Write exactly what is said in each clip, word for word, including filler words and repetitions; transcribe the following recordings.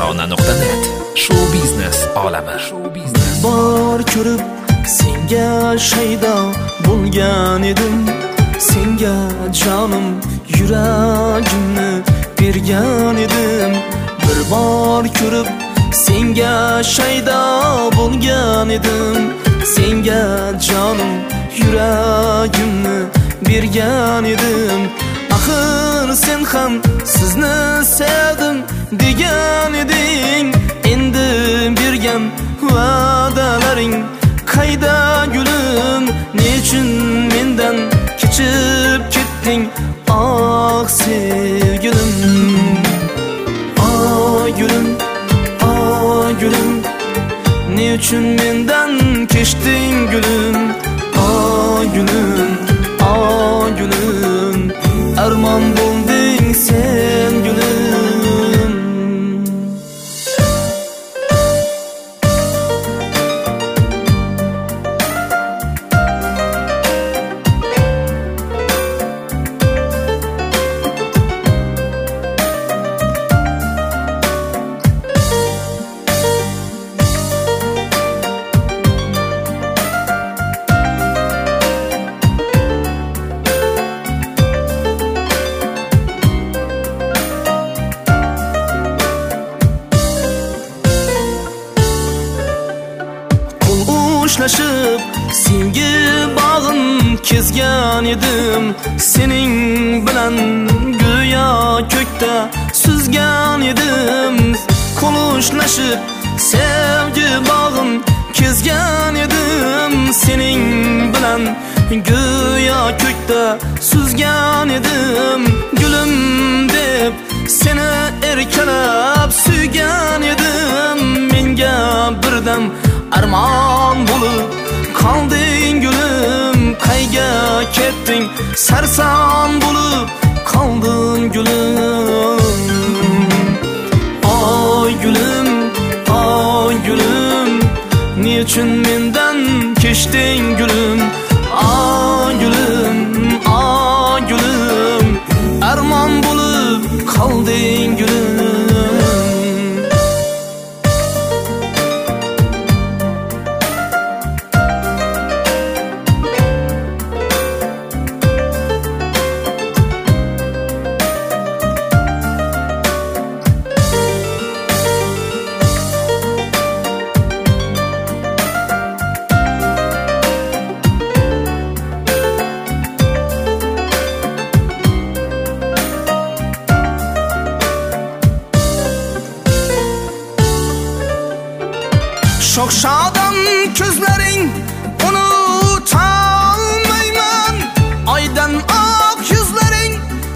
tarona nuqta net. Show biznes olami. Bor ko'rib senga shaydo bo'lgan edim. Senga jonim yuragimni bergan edim. Bir bor ko'rib senga shaydo bo'lgan edim. Senga jonim yuragimni bergan edim. Axir sen ham sizni sevdim degan eding. Endi bergan va'dalaring qayda gulim? Nechun mendan kechib ketding ah sevgilim? Ah gulim, ah gulim, nechun mendan kechding gulim? Ah gulim, ah gulim, armon bo'lding sen gulim. Uçlaşıp sevgi bağın kezgan edim. Sening bilan go'yo ko'kda suzgan edim. Qo'luşlaşıp sevgi bağın kezgan edim. Sening bilan go'yo ko'kda suzgan edim. Gülüm deb seni erkalab suygan edim. Menga birdam armon bo'lib qolding gulim. Qayga ketding sarson bo'lib qolding gulim? Oy gulim, oy gulim, nechun mendan kechding gulim? Oy gulim, oy gulim, armon bo'lib qolding gulim. Şokşadan gözlerin unutalmayman. Aydan ak yüzlerin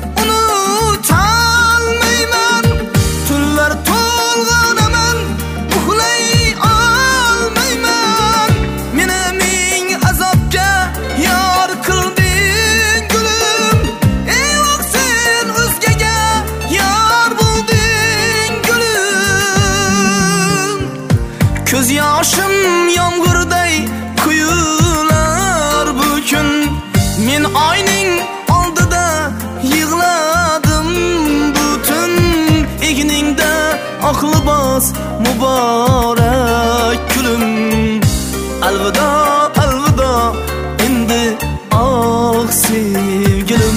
unutalmayman. Tüller tolganaman, uxlay almayman. Meni ming azobga yor qilding gulim. Ey vaqt sen o'zgaga yor bo'lding gulim. Ko'z yoshim yomg'irday quyular bu kun. Men oyning oldida yig'ladim butun. Egningda oq libos muborak kulim. Alvido, alvido endi ah sevgilim.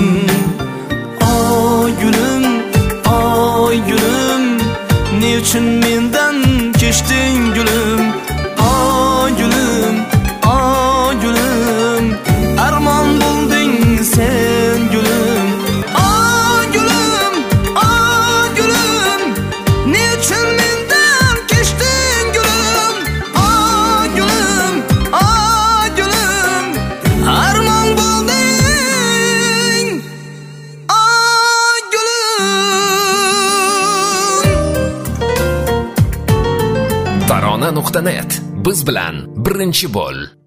Oy gulim, oy gulim, nechun mendan kechding gulim? Oy gulim, oy gulim, armon bo'lding sen gulim. Oy gulim, oy gulim, nechun mendan kechding gulim? Oy gulim, oy gulim, armon bo'lding, oy gulim. tarona nuqta net. Biz bilan birinchi bo'l.